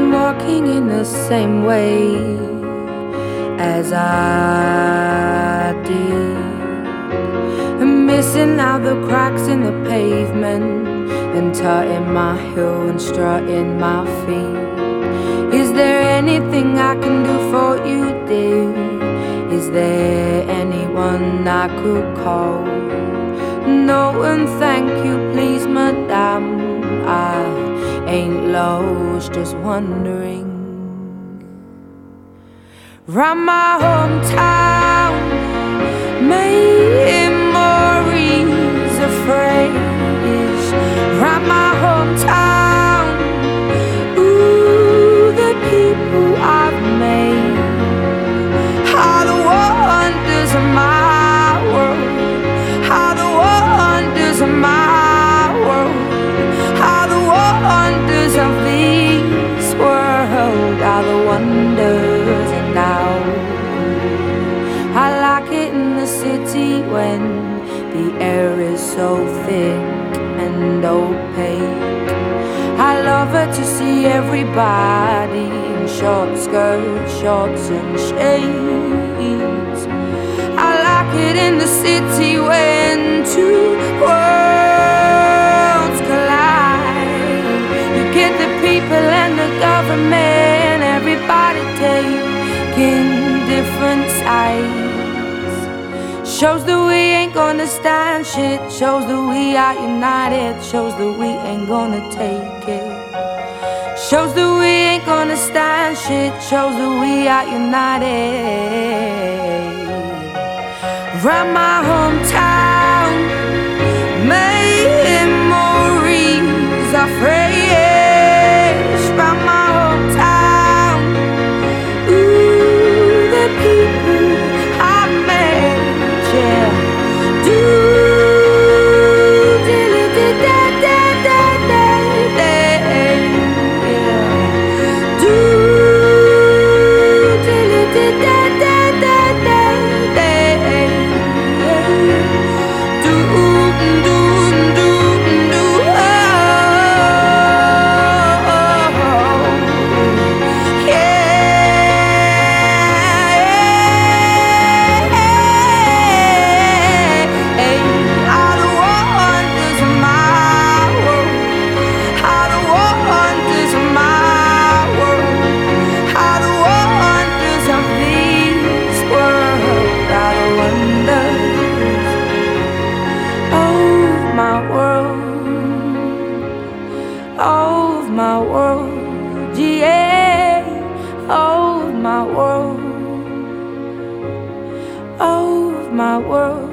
been walking in the same way as I did, and missing out the cracks in the pavement, and tutting my heel and strutting my feet. Is there anything I can do for you, dear? Is there anyone I could call? No, and thank you, please, madame. I ain't lost, just wondering. Round my hometown, memories of phrase. Round my hometown, ooh, the people I've made are the wonders of my world. Are the wonders of my world. Are the wonders of this world. Are the wonders. And now I like it in the city when the air is so thick and opaque. I love it to see everybody in short skirts, shorts and shades. I like it in the city when two worlds collide. You get the people and the government, everybody taking different sides. Shows that we ain't gonna stand shit. Shows that we are united. Shows that we ain't gonna take it. Shows that we ain't gonna stand shit. Shows that we are united. Round my hometown, memories are fresh. Round my hometown, ooh, the people I met, yeah. Do dilly da da da da da, yeah. Do dilly da da da da da. Of my world, yeah, of my world, of my world.